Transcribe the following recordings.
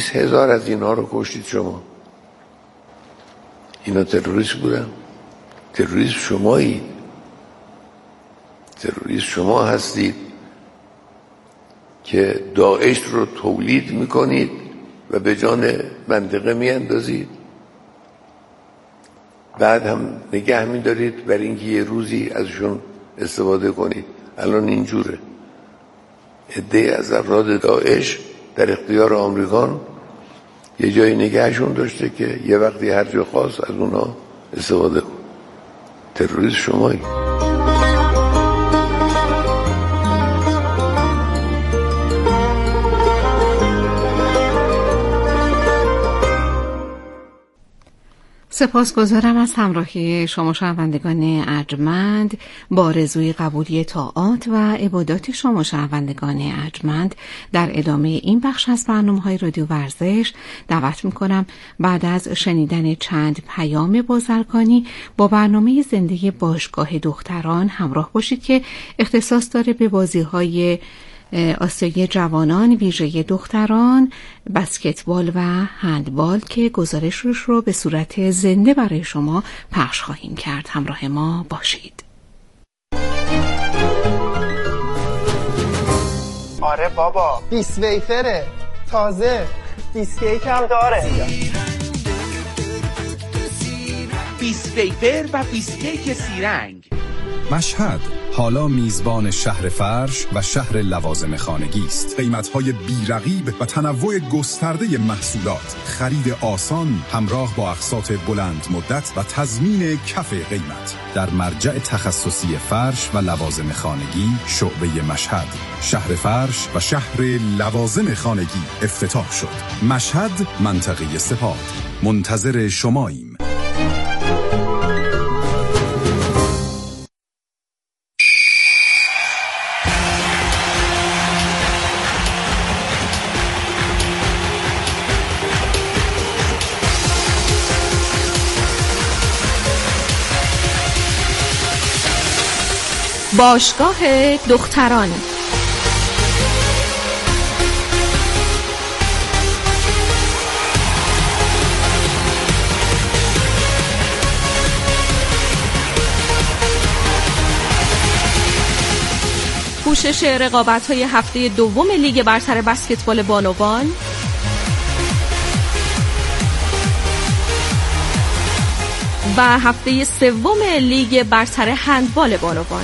20,000 از اینها رو کشتید شما. اینا تروریست بودن؟ تروریست شمایید، تروریست شما هستید که داعش رو تولید میکنید و به جان منطقه میاندازید، بعد هم نگه میدارید برای اینکه یه روزی ازشون استفاده کنید. الان اینجوره، عده از افراد داعش در اختیار آمریکان یه جایی نگهشون داشته که یه وقتی هر جا خواست از اونا استفاده کن. تروریست شمایی. سپاسگزارم از همراهی شما شنوندگان ارجمند. با آرزوی قبولی طاعات و عبادات شما شنوندگان ارجمند در ادامه این بخش از برنامه‌های رادیو ورزش دعوت می‌کنم بعد از شنیدن چند پیام بازرگانی با برنامه زنده باشگاه دختران همراه باشید که اختصاص داره به بازی‌های آسیایی جوانان ویژه دختران، بسکتبال و هندبال که گزارشش رو به صورت زنده برای شما پخش خواهیم کرد. همراه ما باشید. آره بابا، بیس ویفره تازه، بیسکیک هم داره. بیس ویفر و بیسکیک سیرنگ. مشهد حالا میزبان شهر فرش و شهر لوازم خانگی است. قیمت‌های بی‌رقیب و تنوع گسترده محصولات، خرید آسان همراه با اقساط بلند مدت و تضمین کف قیمت در مرجع تخصصی فرش و لوازم خانگی شعبه مشهد. شهر فرش و شهر لوازم خانگی افتتاح شد. مشهد، منطقه سپاه. منتظر شماییم. باشگاه دختران. پوشش رقابت‌های هفته دوم لیگ برتر بسکتبال بانوان، و هفته سوم لیگ برتر هندبال بانوان.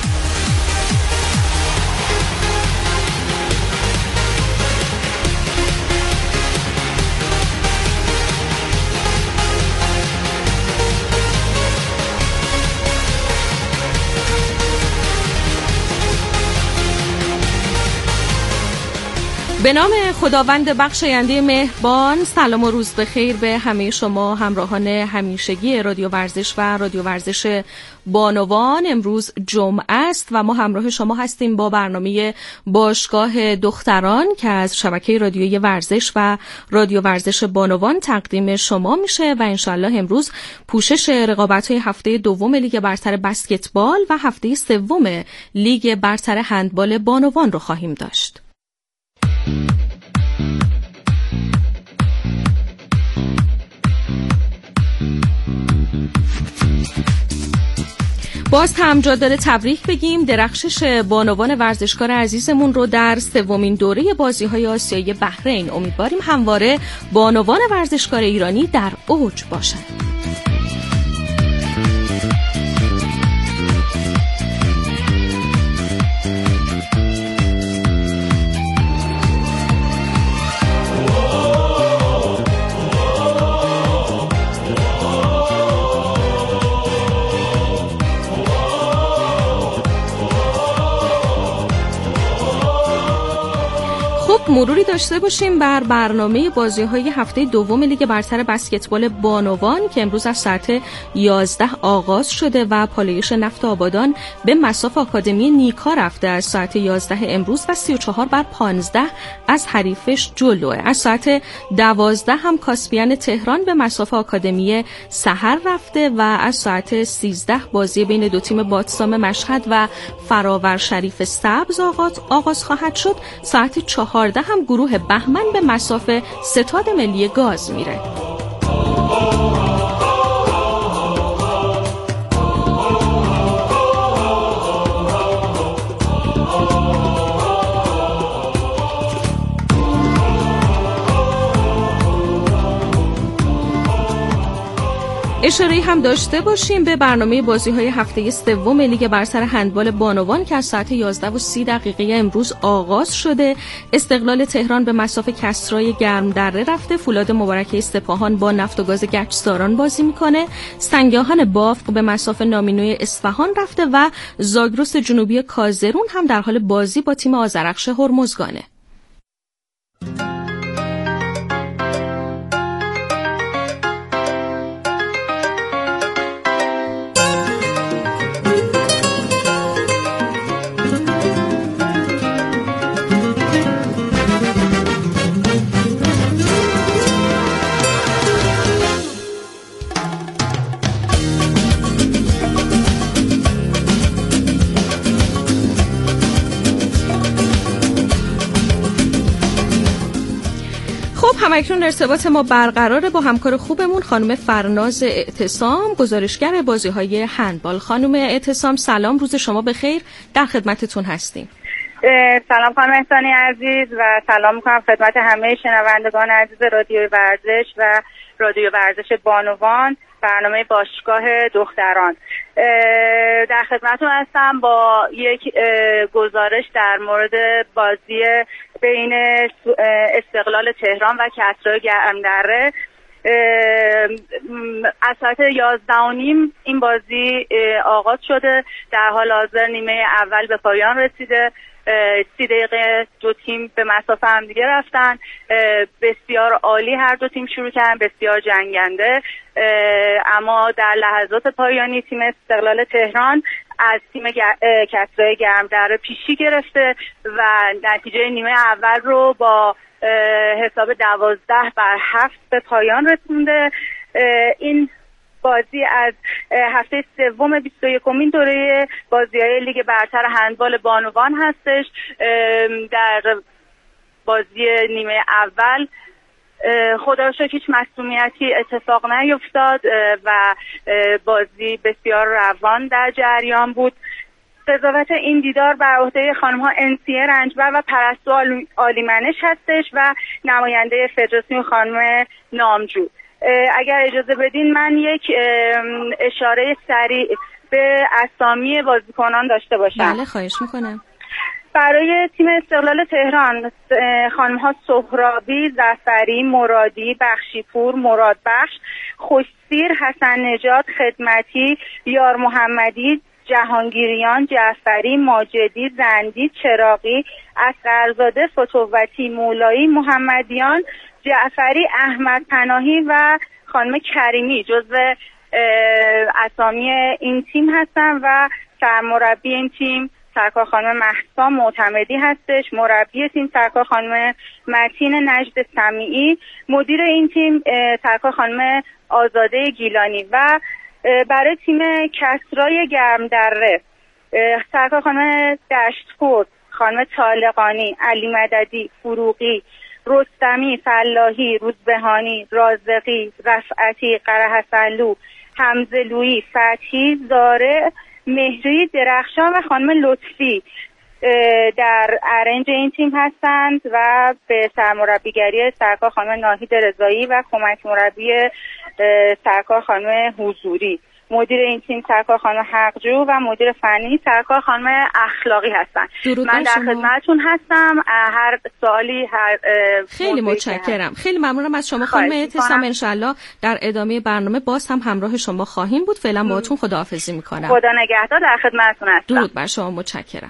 به نام خداوند بخشاینده مهربان، سلام و روز بخیر به همه شما همراهان همیشگی رادیو ورزش و رادیو ورزش بانوان. امروز جمعه است و ما همراه شما هستیم با برنامه باشگاه دختران که از شبکه رادیویی ورزش و رادیو ورزش بانوان تقدیم شما میشه و انشالله امروز پوشش رقابت‌های هفته دوم لیگ برتر بسکتبال و هفته سوم لیگ برتر هندبال بانوان رو خواهیم داشت. باز هم جا داره تبریک بگیم. درخشش بانوان ورزشکار عزیزمون رو در سومین دوره بازی‌های آسیایی بحرین. امیدواریم همواره بانوان ورزشکار ایرانی در اوج باشند. مروری داشته باشیم بر برنامه بازی‌های هفته دوم لیگ برتر بسکتبال بانوان که امروز از ساعت 11 آغاز شده و پالایش نفت آبادان به مصاف آکادمی نیکا رفته. از ساعت 11 امروز و 34-15 از حریفش جلوه. از ساعت 12 هم کاسپیان تهران به مصاف آکادمی سحر رفته و از ساعت 13 بازی بین دو تیم باتسام مشهد و فراور شریف سبز آغاز خواهد شد. ساعت 14 هم گروه بهمن به مصاف ستاد ملی گاز میره. اشاره هم داشته باشیم به برنامه بازی‌های هفته سوم لیگ برتر هندبال بانوان که از ساعت 11:30 امروز آغاز شده. استقلال تهران به مصاف کسرای گرمدره رفته. فولاد مبارکه سپاهان با نفت و گاز گچساران بازی میکنه. سنگاهان بافق به مصاف نامینوی اصفهان رفته و زاگرس جنوبی کازرون هم در حال بازی با تیم آذرخش هرمزگانه. همکنون ارتباط ما برقراره با همکار خوبمون خانم فرناز اعتصام، گزارشگر بازی‌های هندبال. خانم اعتصام سلام، روز شما بخیر، در خدمتتون هستیم. سلام خانم احسانی عزیز و سلام می‌کنم خدمت همه شنوندگان عزیز رادیو ورزش و رادیو ورزش بانوان، برنامه باشگاه دختران. در خدمتتون هستم با یک گزارش در مورد بازی بین استقلال تهران و کسرای گرمدره. از ساعت 11:30 این بازی آغاز شده. در حال حاضر نیمه اول به پایان رسیده. 30 دقیقه دو تیم به مسافه هم دیگه رفتن. بسیار عالی هر دو تیم شروع کردن، بسیار جنگنده، اما در لحظات پایانی تیم استقلال تهران از تیم کسرای گرمدره پیشی گرفته و نتیجه نیمه اول رو با حساب 12-7 به پایان رسونده. این بازی از هفته سوم 21مین دوره بازی‌های لیگ برتر هندبال بانوان هستش. در بازی نیمه اول خدا را شکر هیچ مصدومیتی اتفاق نیفتاد و بازی بسیار روان در جریان بود. قضاوت این دیدار بر عهده خانم‌ها انسیه رنجبر و پرستو عالیمنش هستش و نماینده فدراسیون خانم نامجو. اگر اجازه بدین من یک اشاره سریع به اسامی بازیکنان داشته باشم. بله خواهش میکنم. برای تیم استقلال تهران خانم‌ها سهرابی، ظفری، مرادی، بخشیپور، مرادبخش، خوشسیر، حسن نجات، خدمتی، یار محمدی، جهانگیریان، جعفری، ماجدی، زندی، چراغی، اصغرزاده، فتووتی، مولایی، محمدیان، جعفری، احمد پناهی و خانم کریمی جزو اسامی این تیم هستن و سرمربی این تیم سرکار خانم مهسا معتمدی هستش. مربی تیم سرکار خانم متین نجد سمیعی، مدیر این تیم سرکار خانم آزاده گیلانی و برای تیم کسرای گرمدره سرکار خانم دشتپور، خانم طالقانی، علی مددی، فروغی، رستمی، فلاحی، روزبهانی، رازقی، رفعتی، قره‌حسنلو، حمزه‌لویی، فتحی، زاره، مهری، درخشان و خانم لطفی در ارنج این تیم هستند و به سرمربیگری سرکار خانم ناهید رضایی و کمک مربی سرکار خانم حضوری، مدیر این تیم سرکار خانم حقجو و مدیر فنی سرکار خانم اخلاقی هستن. من در خدمتتون هستم. هر سوالی خیلی متشکرم. خیلی ممنونم از شما خانم اعتصام. انشالله در ادامه برنامه باز هم همراه شما خواهیم بود. فعلا باهاتون خداحافظی میکنم. خدا نگهدار. در خدمتتون هستم. درود بر شما. متشکرم.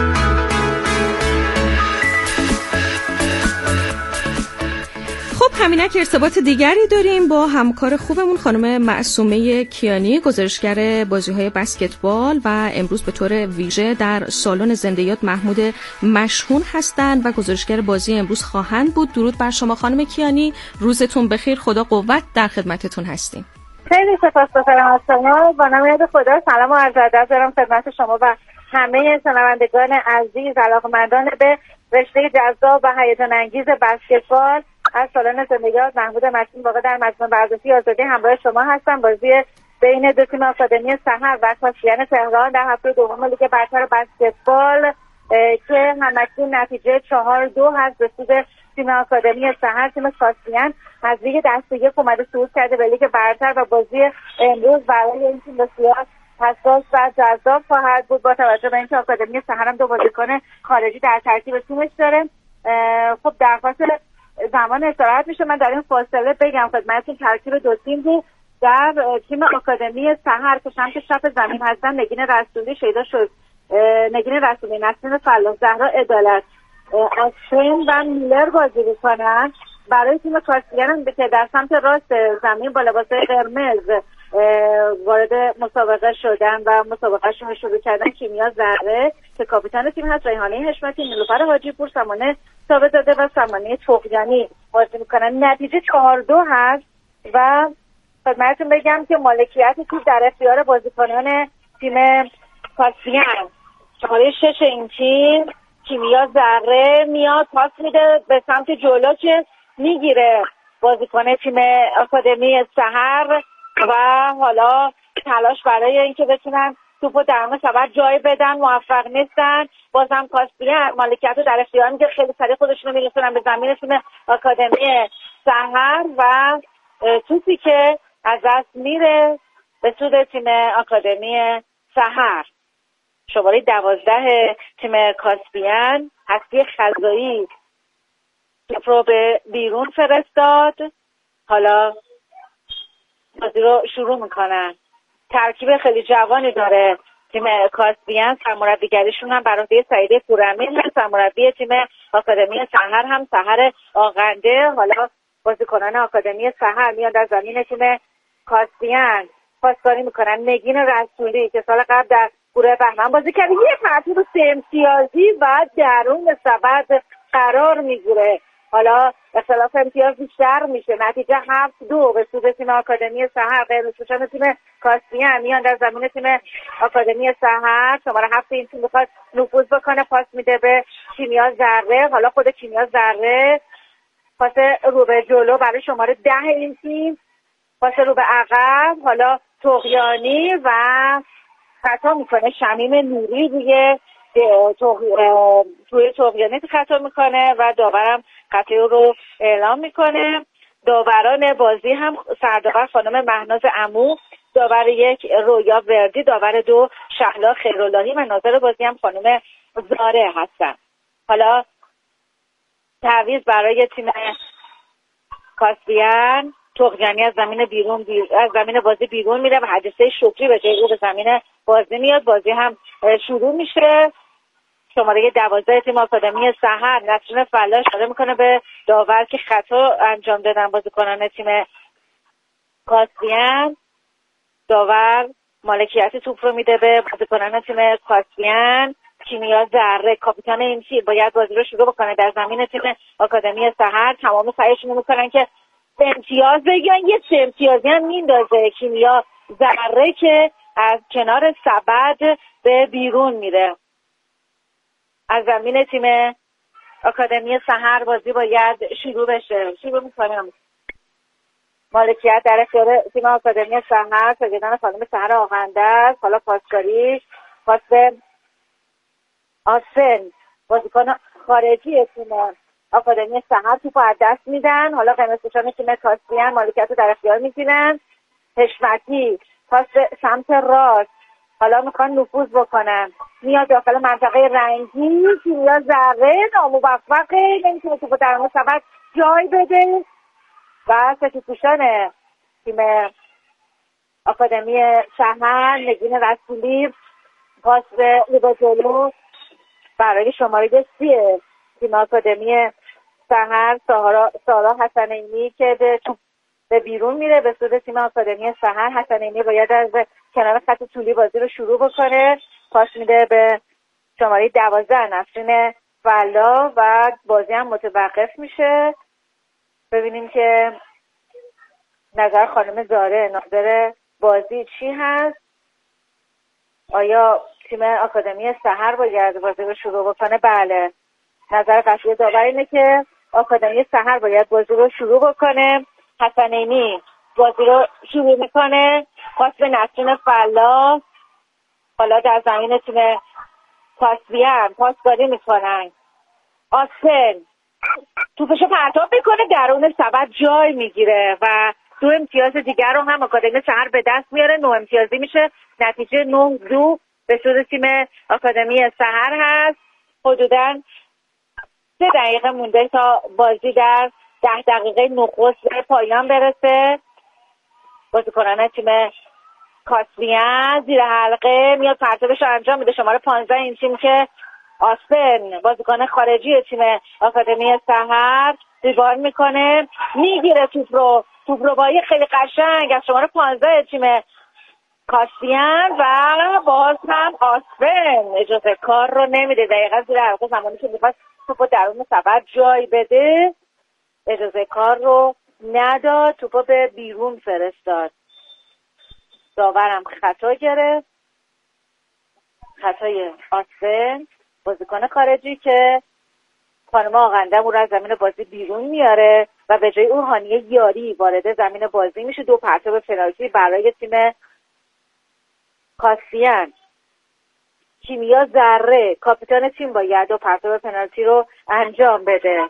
همین اینک ارتباط دیگری داریم با همکار خوبمون خانم معصومه کیانی، گزارشگر بازی‌های بسکتبال و امروز به طور ویژه در سالن زنده یاد محمود مشهون هستند و گزارشگر بازی امروز خواهند بود. درود بر شما خانم کیانی، روزتون بخیر، خدا قوت، در خدمتتون هستیم. خیلی سپاسگزارم از شما. با نام یاد خدا سلام و عرض ادب دارم خدمت شما و همه شنوندگان عزیز علاقه‌مندان به رشته جذاب و هیجان انگیز بسکتبال از سالن زنده یاد محمود مشهون واقع در مجمع ورزشی آزادی همراه شما هستم. بازی بین دو تیم آکادمی سحر و کاسبیان تهران در هفته دوم لیگ برتر بسکتبال که همکنون نتیجه 4-2 هست به سود تیم آکادمی سحر. تیم کاسبیان از لیگ دسته یک اومده صعود کرده به لیگ برتر و بازی امروز برای این تیم بسیار حساس و جذاب خواهد بود با توجه به اینکه آکادمی سحر هم 2 بازیکن خارجی در ترکیب تیمش داره. خب درخواست زمان استراحت میشه. من در این فاصله بگم خدمتتون ترکیب دو تیم بود. در تیم آکادمی سحر که سمت چپ زمین هستن نگین رسولی، شیدا شد، نگین رسولی، نسرین فلاح، زهرا عدالت، آشین و میلر بازی میکنن. برای تیم کاسبیان که در سمت راست زمین با لباس قرمز وارد مسابقه شدن و مسابقهشون رو شروع کردن کیمیا ذره که کاپیتان تیم هست، ریحانه حشمتی، نیلوفر حاجی پور، سمانه ثابت‌زاده و سمانه طغیانی بازی میکنن. نتیجه 4-2 هست و خدمتتون بگم که مالکیت تیم در اختیار بازیکنان تیم کاسبیان. شماره 6 این تیم کیمیا ذره میاد پاس میده به سمت جلو که میگیره بازیکن تیم آکادمی سحر و حالا تلاش برای اینکه بتونن توپو در مسابقه جای بدن موفق نیستن. بازم کاسبیان مالکیت رو در اختیار میگه، خیلی سریع خودشون رو میرسونن به زمین تیم آکادمی سحر و توپی که از دست میره به سود تیم آکادمی سحر. شماره 12 تیم کاسبیان هستی خزایی توپ رو به بیرون فرستاد. حالا بازی رو شروع میکنن. ترکیب خیلی جوانی داره تیم کاسبیان. سرمربیگریشون هم بر عهده سعیده پورامین هست. سرمربی تیم آکادمی سحر هم سحر آغنده. حالا بازیکنان آکادمی سحر میان در زمین تیم کاسبیان پاسکاری میکنن. نگین رسولی که سال قبل در گروه بهمن بازی کرده یک ترتیب 3 امتیازی و درون سبد قرار میگیره. حالا اختلاف امتیاز بیشتر میشه. نتیجه 7-2 به سود تیم آکادمی سحر. قرمزپوشان تیم کاسبیان میان در زمین تیم آکادمی سحر. شماره 7 این تیم میخواد نفوذ بکنه، پاس میده به کیمیا ذره. حالا خود کیمیا ذره پاس رو به جلو برای شماره 10 این تیم، پاس رو به عقب. حالا طغیانی و خطا میکنه شمیم نوری روی طغیانی خطا میکنه و داورم خطا رو اعلام میکنه. داوران بازی هم سرداور خانم مهناز عمو، داور 1 رویا وردی، داور 2 شهلا خیراللهی و ناظر بازی هم خانم زاره هستن. حالا تعویض برای تیم کاسبیان. طغیانی از زمین بازی بیرون میره و حدیثه شکری به جای او به زمین بازی میاد. بازی هم شروع میشه. شماره 12 تیم آکادمی سحر نسرین فلاح اشاره میکنه به داور که خطا انجام دادن بازیکنان تیم کاسبیان. داور مالکیت توپ رو میده به بازیکنان تیم کاسبیان. کیمیا ذره کاپیتان این تیم باید بازی رو شروع بکنه در زمین تیم آکادمی سحر. تمام سعیشون میکنن که امتیاز بگیرن. یه 3 امتیازی هم میندازه کیمیا ذره که از کنار سبد به بیرون میره. از زمین تیم آکادمی سحر بازی باید شروع بشه. شروع میکنیم. مالکیت در اختیار تیم آکادمی سحر. سرگردان خانم سحر آغنده است. حالا پاسکاری پاس به آسن بازیکن خارجی تیم آکادمی سحر توپ از دست میدن. حالا قرمزپوشان تیم کاسبیان مالکیت رو در اختیار میگیرن. حشمتی پاس به سمت راست. حالا میخوان نفوذ بکنن. میاد داخل منطقه رنگی. کیمیا ذره ناموفقه، نمیتونه توپو در مسابقه جای بده و سفیدپوشان تیم آکادمی سحر نگین رسولی پاس به جلو برای شماره 30 تیم آکادمی سحر سارا حسنینی که به بیرون میره به سود تیم آکادمی سحر. حسنینی باید از کنار خط طولی بازی رو شروع بکنه. پاس میده به شماره 12 نسرین فلا و بازی هم متوقف میشه. ببینیم که نظر خانم زاره ناظر بازی چی هست. آیا تیم آکادمی سحر باید بازی رو شروع بکنه؟ بله، نظر قطعی داور اینه که آکادمی سحر باید بازی رو شروع بکنه. حسنینی بازی رو شروع میکنه، پاس به نسرین فلا. حالا در زمین تیم کاسبیان پاسداری میکنن. آسن توپشو پرتاب میکنه، درون سبد جای میگیره و 2 امتیاز دیگر رو هم آکادمی سحر به دست میاره. 9 امتیازی میشه. نتیجه 9-2 به سود تیم آکادمی سحر هست. حدوداً 3 دقیقه مونده تا بازی در 10 دقیقه نخست به پایان برسه. بازیکنان تیم کاسبیان زیر حلقه میاد پرتابش رو انجام میده. شماره 15 این تیم که آسپن بازیکن خارجی تیم آکادمی سحر ریبار میکنه، میگیره توپ رو با یه خیلی قشنگ از شماره 15 تیم کاسبیان و باز هم آسپن اجازه کار رو نمیده. دقیقا زیر حلقه زمانی که میخواست توپ درون سبد جای بده اجازه کار رو نداد، توپ به بیرون فرستاد. داورم خطا گرفت، خطای آسپن بازیکن خارجی که خانم آقندم او را از زمین بازی بیرون میاره و به جای اون هانیه یاری وارد زمین بازی میشه. 2 پرتاب پنالتی برای تیم کاسبیان. کیمیا ذره کاپیتان تیم باید 2 پرتاب پنالتی رو انجام بده.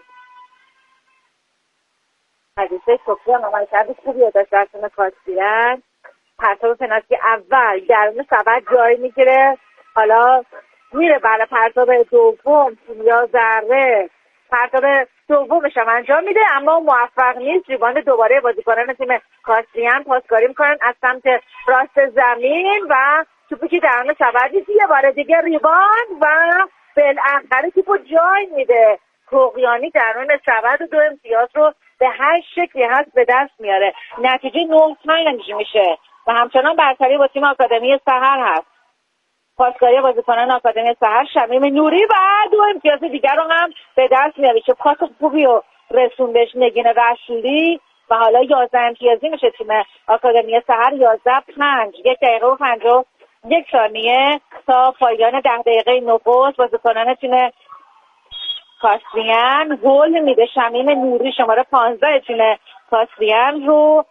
حدیثه شکری هم عملکرد خوبی داشت در تیم کاسبیان. پرتاب پنالتی اول درون سبد جای میگیره، حالا میره برای پرتاب دوم. کیمیا ذره پرتاب دومش هم انجام میده اما موفق نیست. ریباند دوباره بازیکنان تیم کاسبیان پاسکاری میکنن از سمت راست زمین و توپی که درون سبد یه بار دیگه ریباند و بالاخره توپو جای میده. کوقیانی درون سبد و 2 امتیاز رو به هر شکلی هست به دست میاره. نتیجه 9-5 میشه و همچنان برتری با تیم آکادمی سحر هست. پاسکاری بازیکنان آکادمی سحر شمیم نوری و 2 امتیاز دیگر رو هم به دست میاره که پاس خوبی رو رسون بهش نگین رسولی و حالا 11 امتیازی میشه تیم آکادمی سحر. 11-5 1 دقیقه و 51 ثانیه تا پایان 10 دقیقه نخست. بازیکنان تیم کاسبیان گل میده. شمیم نوری شماره 15 تیم کاسبیان رو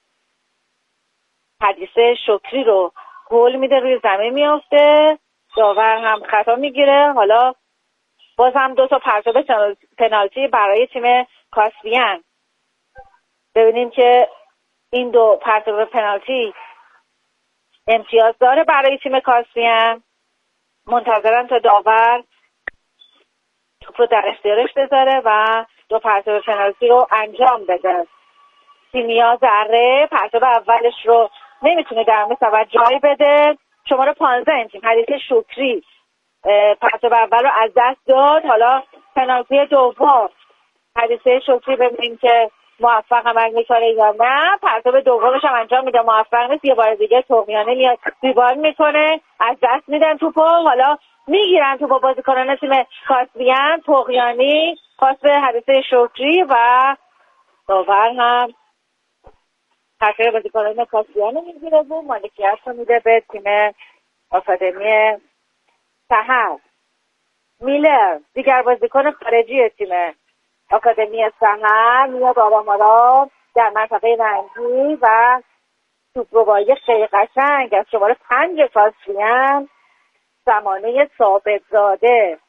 حدیثه شکری رو گل میده، روی زمین میافته. داور هم خطا میگیره. حالا باز هم 2 تا پرتاب پنالتی برای تیم کاسبیان. ببینیم که این 2 پرتاب پنالتی امتیاز داره برای تیم کاسبیان. منتظرن تا داور توپ رو در اختیارش بذاره و 2 پرتاب پنالتی رو انجام بده. کیمیا ذره پرتاب اولش رو نمیتونه درون سبد جای بده. شماره 15 این تیم حدیثه شکری پرتاب اول رو از دست داد. حالا پنالتی دوم حدیثه شکری ببینیم که موفق عمل میکنه یا نه. پرتاب دومش هم انجام میده، موفق نیست. یه بار دیگه توقیانه میاد ریبار میکنه، از دست میدن توپو. حالا میگیرن توپو بازیکنان تیم کاسبیان. توقیانی پاس به حدیثه شکری و داور هم خطای بازیکنان کاسبیان رو میگیره و مالکیت رو میده به تیم آکادمی سحر. میلر دیگر بازیکن خارجی تیم آکادمی سحر میاد آرام در منطقه رنگی و توپ رو با یه خیلی قشنگ از شماره 5 کاسبیان زمانه ثابت زاده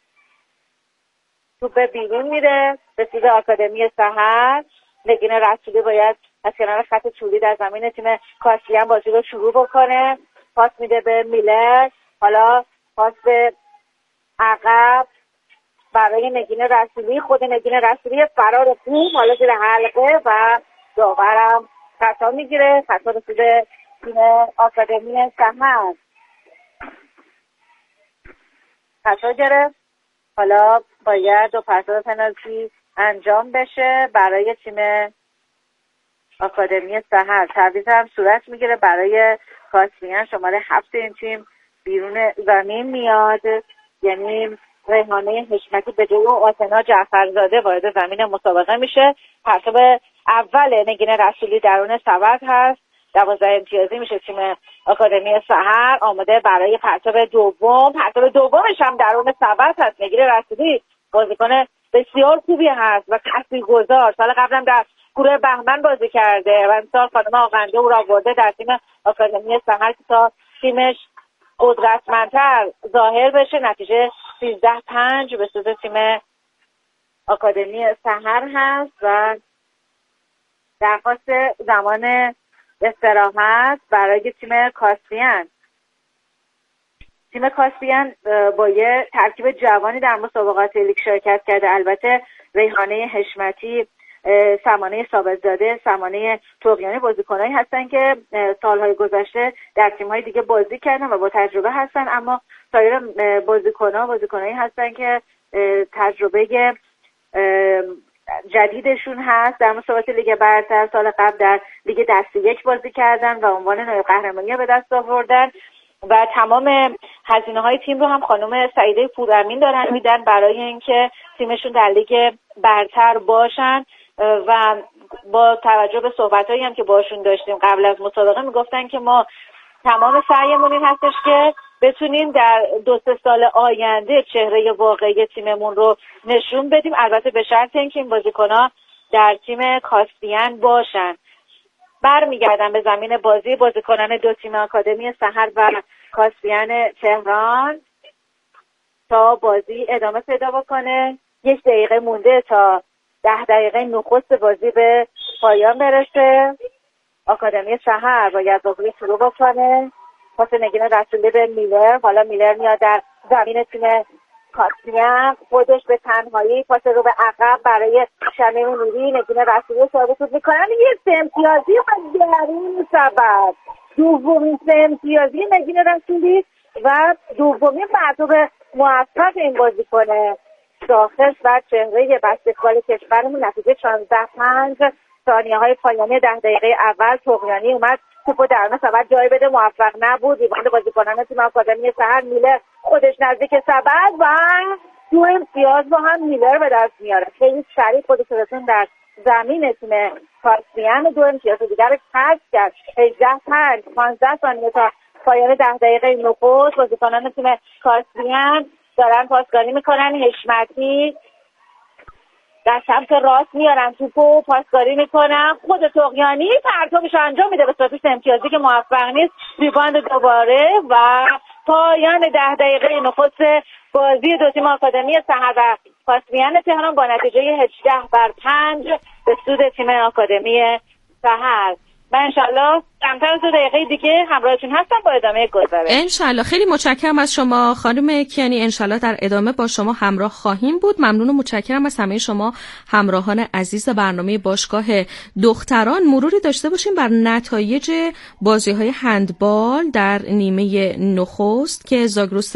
توپ بیرون میره به سود آکادمی سحر. نگین رسولی باید از کنار خط طولی در زمین تیم کاسبیان بازی رو شروع بکنه. پاس میده به میلر، حالا پاس به عقب برای نگین رسولی. خود نگین رسولی فرار خوب حالا زیر حلقه و داورم خطا میگیره. خطا رسیده تیم آکادمی سحر. خطا گرفت. حالا باید 2 پرتاب پنالتی انجام بشه برای تیم آکادمی سحر. تعویض هم صورت میگیره برای کاسبیان. شماره 7 این تیم بیرون زمین میاد، یعنی ریحانه حشمتی به جای آتنا جعفرزاده وارد زمین مسابقه میشه. پرتاب اول نگین رسولی درون سبد هست. 12 امتیازی میشه تیم آکادمی سحر. آماده برای پرتاب دوم. پرتاب دومش هم درون سبد هست. نگین رسولی بازیکن بسیار خوبی هست و تاثیرگذار. سال قبلم در گروه بهمن بازی کرده و امسال خانم آقنده او را آورده در تیم آکادمی سحر که تا تیمش قدرتمندتر ظاهر بشه. نتیجه 13-5 به سود تیم آکادمی سحر هست و درخواست زمان استراحت برای تیم کاسبیان. تیم کاسبیان با یه ترکیب جوانی در مسابقات لیگ شرکت کرده. البته ریحانه حشمتی، سمانه ثابت‌زاده، سمانه طغیانی بازیکنایی هستن که سالهای گذشته در تیم‌های دیگه بازی کردن و با تجربه هستن، اما سایر بازیکنایی هستن که تجربه جدیدشون هست. در مسابقات لیگ برتر سال قبل در لیگ دسته یک بازی کردن و عنوان نایب قهرمانی به دست آوردن و تمام هزینه‌های تیم رو هم خانم سعیده پورامین دارن میدن برای اینکه تیمشون در لیگ برتر باشن. و با توجه به صحبتایی هم که باشون داشتیم قبل از مسابقه میگفتن که ما تمام سعیمون این هستش که بتونیم در 2-3 سال آینده چهره واقعی تیممون رو نشون بدیم، البته به شرط اینکه این بازیکن‌ها در تیم کاسبیان باشن. برمیگردم به زمین بازی بازیکنان دو تیم آکادمی سحر و کاسبیان تهران تا بازی ادامه پیدا بکنه. 1 دقیقه مونده تا 10 دقیقه نخست بازی به پایان برسه. آکادمی سحر باید بازی شروع بکنه. پاس نگین رسولی به میلر. حالا میلر میاد در زمین تیم کاسبیان، خودش به تنهایی پاس رو به عقب برای شمیم نوری. نگین رسولی ثابت میکنن. یه 3 امتیازی و درون سبد، دومین 3 امتیازی نگین رسولی و دومین پرتاب موفق این بازیکن شاخص و چهره بسکتبال کشورمون. نتیجه 14-5. ثانیه‌های پایانی 10 دقیقه اول طغیانی اومد توپو درون سبد جای بده، موفق نبود. ریباند بازیکنان تیم آکادمی سحر. میلر خودش نزدیک سبد و 2 امتیاز با هم میلر به دست میاره. خیلی سریع خودش رسون در زمین تیم کاسبیان. 2 امتیاز دیگر رو کسب کرد. 18-5. 15 ثانیه تا پایان 10 دقیقه نخست. بازیکنان تیم کاسبیان دارن پاسکاری میکنن. حشمتی در سمت راست میارن توپو، پاسکاری میکنن. خود طغیانی پرتابش انجام میده به صورت امتیازی که موفق نیست. ریباند دوباره و پایان 10 دقیقه نخست بازی دو تیم آکادمی سحر و کاسبیان تهران با نتیجه 18-5 به سود تیم آکادمی سحر. من انشالله کمتر از 2 دقیقه دیگه همراهتون هستم با ادامه گزارش. انشالله. خیلی متشکرم از شما خانم کیانی. انشالله در ادامه با شما همراه خواهیم بود. ممنون و متشکرم از همه شما همراهان عزیز برنامه باشگاه دختران. مروری داشته باشیم بر نتایج بازی‌های هندبال در نیمه نخست که زاگرس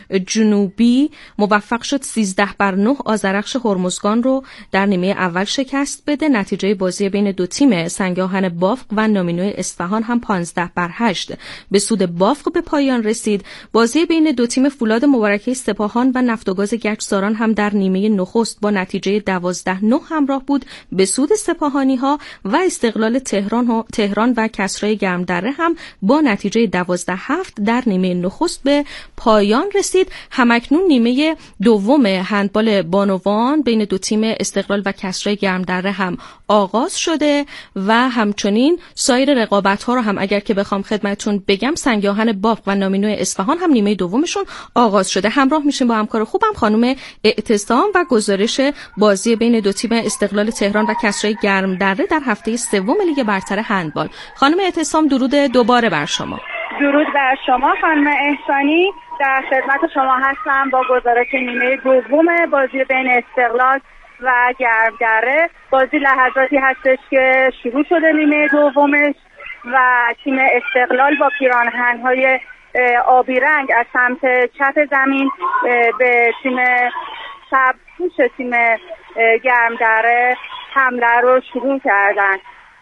جنوبی موفق شد 13-9 آذرخش هرمزگان رو در نیمه اول شکست بده. نتیجه بازی بین دو تیم سنگاهن بافق و نامینوی اصفهان هم 15-8 به سود بافق به پایان رسید. بازی بین دو تیم فولاد مبارکه سپاهان و نفت و گاز گچساران هم در نیمه نخست با نتیجه 12-9 همراه بود به سود سپاهانی ها و استقلال تهران و کسرای گرمدره هم با نتیجه 12-7 در نیمه نخست به پایان رسید. همکنون نیمه دوم هندبال بانوان بین دو تیم استقلال و کسرای گرمدره هم آغاز شده و همچنین سایر رقابت‌ها رو هم اگر که بخوام خدمتتون بگم، سنگاهن بافق و نامینوی اصفهان هم نیمه دومشون آغاز شده. همراه میشیم با همکار خوبم خانم اعتصام و گزارش بازی بین دو تیم استقلال تهران و کسرای گرمدره در هفته سوم لیگ برتر هندبال. خانم اعتصام درود دوباره بر شما. درود بر شما خانم احسانی. در خدمت شما هستم با گزارش نیمه دوم بازی بین استقلال و گرمدره. بازی لحظاتی هستش که شروع شده نیمه دومش و تیم استقلال با پیراهن‌های آبی رنگ از سمت چپ زمین به تیم سبزپوش تیم گرمدره حمله رو شروع کردن.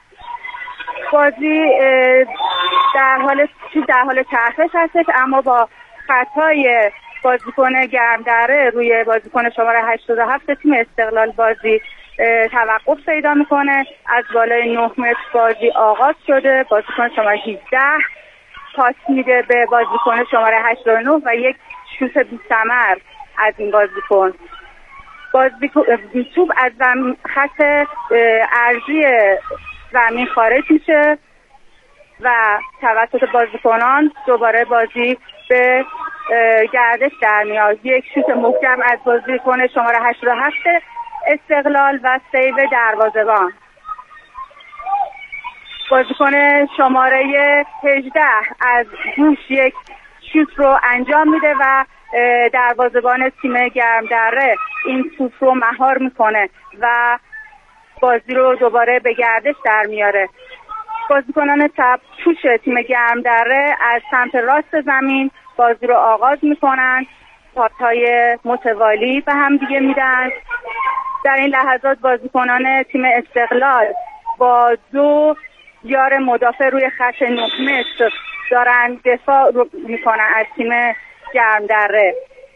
بازی در حال چرخش هستش، اما با خطای بازیکن گرمدره روی بازیکن شماره 87 تیم استقلال بازی توقف پیدا میکنه. از بالای 9 متر بازی آغاز شده. بازیکن شماره 18 پاس میده به بازیکن شماره 89 و یک شوت بی‌ثمر از این بازیکن. توپ از خط ارضی زمین خارج میشه و توسط بازیکنان دوباره بازی به گردش در میاد. یک شوت محکم از بازیکن شماره 87 استقلال و سیو دروازه‌بان. بازیکن شماره 18 از گوش یک شوت رو انجام میده و دروازه‌بان تیم گرمدره این توپ رو مهار میکنه و بازی رو دوباره به گردش در میاره. بازیکنان پوش تیم گرمدره از سمت راست زمین بازی رو آغاز میکنن، پاس‌های متوالی به هم دیگه میدن. در این لحظات بازیکنان تیم استقلال با 2 یار مدافع روی خط 9 متر دارن دفاع میکنن از تیم گرمدره.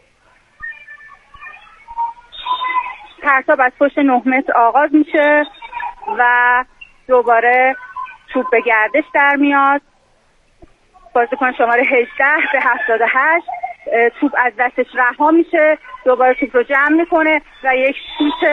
پرتاب از پشت 9 متر آغاز میشه و دوباره توپ به گردش در میاد. بازیکن شماره 18 به 78 توپ از دستش رها میشه، دوباره توپ رو جمع میکنه و یک شوت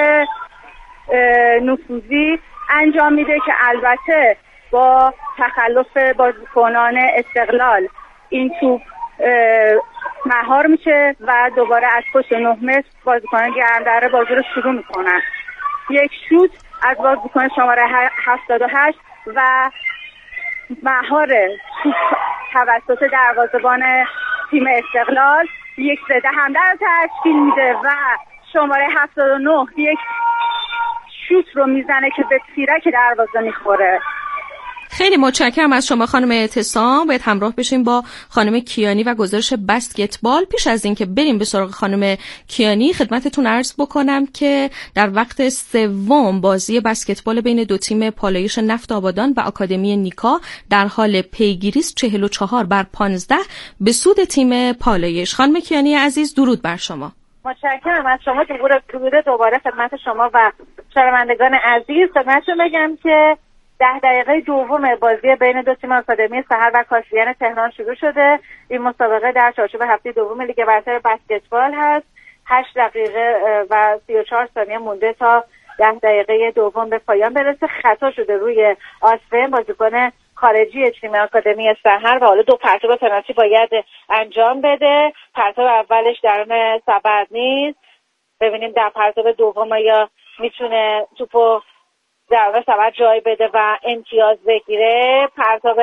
نفوذی انجام میده که البته با تخلف بازیکنان استقلال این توپ مهار میشه و دوباره از پشت 9 متر بازیکنان گرمدره بازی رو شروع میکنن. یک شوت از بازیکن شماره 78 و مهار توپ توسط دروازه‌بان تیم استقلال یک زده حمله رو تشکیل میده و شماره 79 یک شوت رو میزنه که به تیرک دروازه میخوره. خیلی متشکرم از شما خانم اعتصام. باید همراه بشیم با خانم کیانی و گزارش بسکتبال. پیش از اینکه بریم به سراغ خانم کیانی خدمتتون عرض بکنم که در وقت سوم بازی بسکتبال بین دو تیم پالایش نفت آبادان و آکادمی نیکا در حال پیگیری است. 44-15 به سود تیم پالایش. خانم کیانی عزیز درود بر شما. متشکرم از شما. درود دوباره خدمت شما و شنوندگان عزیز. خدمتتون بگم که 10 دقیقه دوم بازی بین دو تیم آکادمی سحر و کاشیان تهران شروع شده. این مسابقه در چارچوب هفته دوم لیگ برتر بسکتبال هست. 8 دقیقه و 34 ثانیه مونده تا 10 دقیقه دوم به پایان برسه. خطا شده روی آسفن بازیکن خارجی تیم آکادمی سحر و حالا 2 پرتاب پنالتی باید انجام بده. پرتاب اولش درون سبد نیست. ببینیم در پرتاب دوم یا میتونه توپو در سبد جای بده و امتیاز بگیره. پرتاب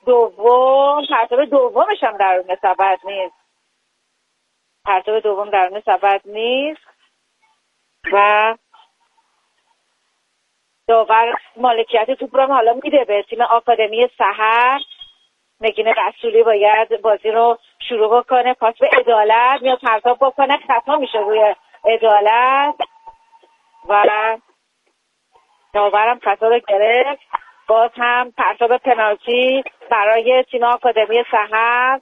دومش هم درون سبد نیست. پرتاب دوم درون سبد نیست و داور مالکیت توپ رو حالا میده به تیم آکادمی سحر. نگین رسولی باید بازی رو شروع بکنه. پاس به عدالت میاد پرتاب بکنه، خطا میشه روی عدالت و داورم خطا رو گرفت. باز هم پرتاب پنالتی برای تیم آکادمی سحر.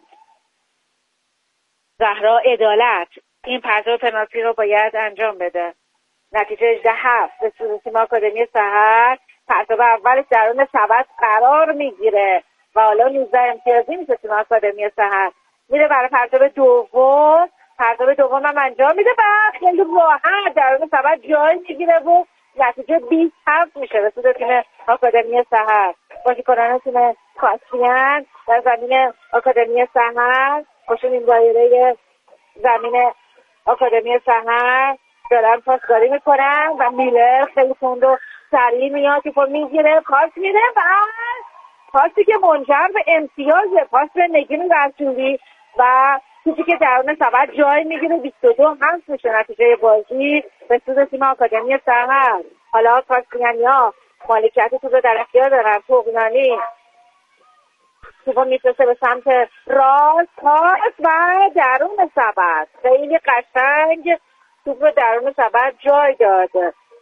زهرا عدالت این پرتاب پنالتی رو باید انجام بده. نتیجه 18-7 به سود تیم آکادمی سحر. پرتاب اولش درون سبد قرار میگیره و حالا 19 امتیازی میشه تیم آکادمی سحر. میره برای پرتاب دوم. پرتاب دوم هم انجام میده و خیلی راحت درون سبد جای میگیره و نتیجه 20-7 میشه به سود تیم آکادمی سحر. بازیکنان تیم کاسپیان در زمین آکادمی سحر خوشون این دایره زمین آکادمی سحر دارن پاسکاری میکنن و میلر خیلی تند و سریع میاد توپو میگیره، پاس میده و پاسی که منجر به امتیازه. پاس به نگین رسولی و توپی که درون سبد جای میگیره. 22-7 میشه نتیجه بازی به سود تیم آکادمی سحر. حالا کاسپیانیا مالکیت توپ رو در اختیار دارن. توقنانی توپو میفرسته به سمت راست، پاس و درون سبد خیلی قشنگ توپ رو درون سبد جای داد.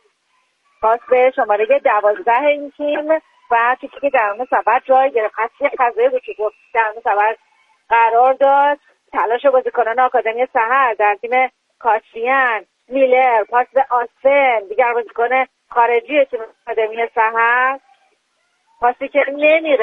پاس به شماره 12 این تیم و توپی که درون سبد جای گرفت. خط فضایی بود که درون سبد قرار داد. تلاش بازیکنان آکادمی سحر در تیم کاشیان، میلر، پاس به آسن، دیگر بازیکن خارجی تیم آکادمی سحر، پاسی که نمیره